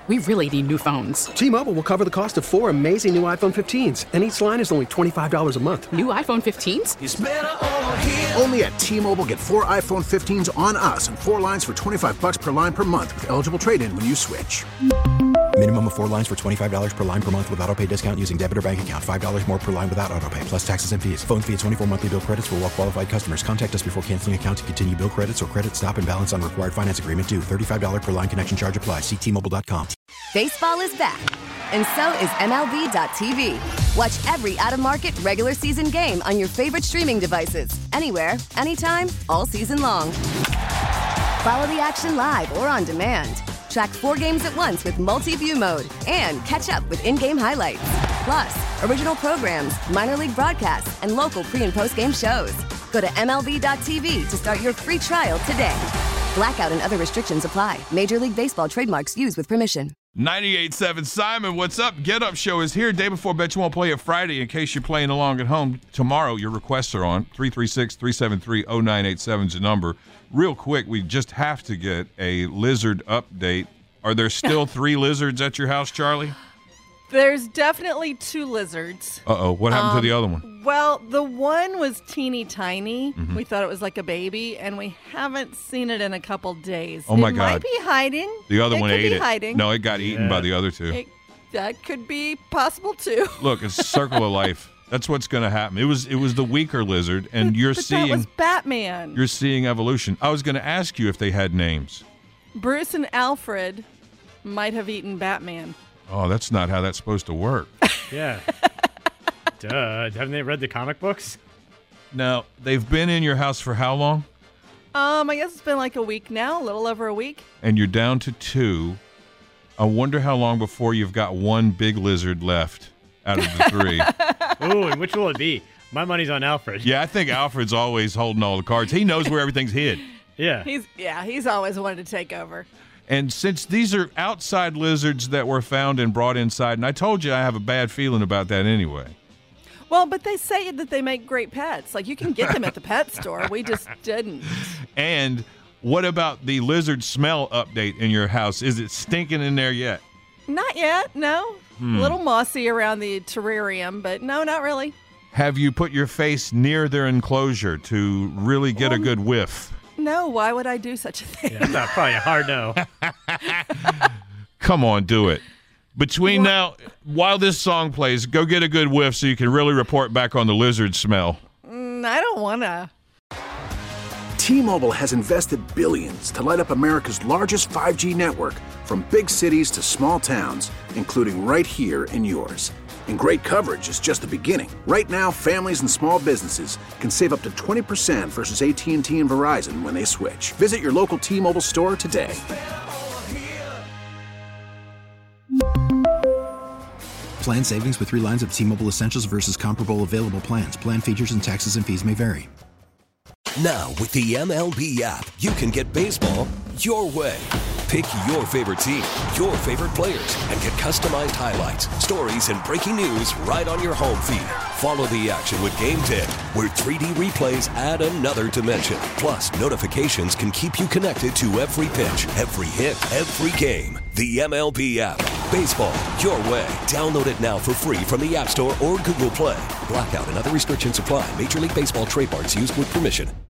We really need new phones. T-Mobile will cover the cost of 4 amazing new iPhone 15s, and each line is only $25 a month. New iPhone 15s? It's better over here. Only at T-Mobile, get 4 iPhone 15s on us and 4 lines for $25 per line per month with eligible trade-in when you switch. Minimum of 4 lines for $25 per line per month with autopay discount using debit or bank account. $5 more per line without autopay, plus taxes and fees. Phone fee at 24 monthly bill credits for well-qualified customers. Contact us before canceling account to continue bill credits or credit stop and balance on required finance agreement due. $35 per line connection charge applies. See T-Mobile.com. Baseball is back, and so is MLB.tv. Watch every out-of-market regular season game on your favorite streaming devices. Anywhere, anytime, all season long. Follow the action live or on demand. Track 4 games at once with multi-view mode and catch up with in-game highlights. Plus, original programs, minor league broadcasts, and local pre- and post-game shows. Go to MLB.tv to start your free trial today. Blackout and other restrictions apply. Major League Baseball trademarks used with permission. 98.7 Simon, what's up? Get Up Show is here. Day before Bet You Won't Play it Friday. In case you're playing along at home, tomorrow your requests are on. 336-373-0987 is the number. Real quick, we just have to get a lizard update. Are there still 3 lizards at your house, Charlie? There's definitely 2 lizards. Uh-oh. What happened to the other one? Well, the one was teeny tiny. Mm-hmm. We thought it was like a baby, and we haven't seen it in a couple days. Oh, my It God. might be hiding. The other one could ate be it. Hiding. No, it got eaten by the other 2. That could be possible, too. Look, it's a circle of life. That's what's going to happen. It was the weaker lizard, and That was Batman. You're seeing evolution. I was going to ask you if they had names. Bruce and Alfred might have eaten Batman. Oh, that's not how that's supposed to work. Yeah. Duh. Haven't they read the comic books? Now, they've been in your house for how long? I guess it's been like a week now, a little over a week. And you're down to 2. I wonder how long before you've got 1 big lizard left out of the 3. Ooh, and which will it be? My money's on Alfred. Yeah, I think Alfred's always holding all the cards. He knows where everything's hid. Yeah. He's always wanted to take over. And since these are outside lizards that were found and brought inside, and I told you I have a bad feeling about that anyway. Well, but they say that they make great pets. Like, you can get them at the pet store. We just didn't. And what about the lizard smell update in your house? Is it stinking in there yet? Not yet, no. A little mossy around the terrarium, but no, not really. Have you put your face near their enclosure to really get a good whiff? No, why would I do such a thing? Yeah, that's probably a hard no. Come on, do it. Between now, while this song plays, go get a good whiff so you can really report back on the lizard smell. I don't want to. T-Mobile has invested billions to light up America's largest 5G network, from big cities to small towns, including right here in yours. And great coverage is just the beginning. Right now, families and small businesses can save up to 20% versus AT&T and Verizon when they switch. Visit your local T-Mobile store today. Plan savings with 3 lines of T-Mobile Essentials versus comparable available plans. Plan features and taxes and fees may vary. Now, with the MLB app, you can get baseball your way. Pick your favorite team, your favorite players, and get customized highlights, stories, and breaking news right on your home feed. Follow the action with Game Day, where 3D replays add another dimension. Plus, notifications can keep you connected to every pitch, every hit, every game. The MLB app. Baseball your way. Download it now for free from the App Store or Google Play. Blackout and other restrictions apply. Major League Baseball trademarks used with permission.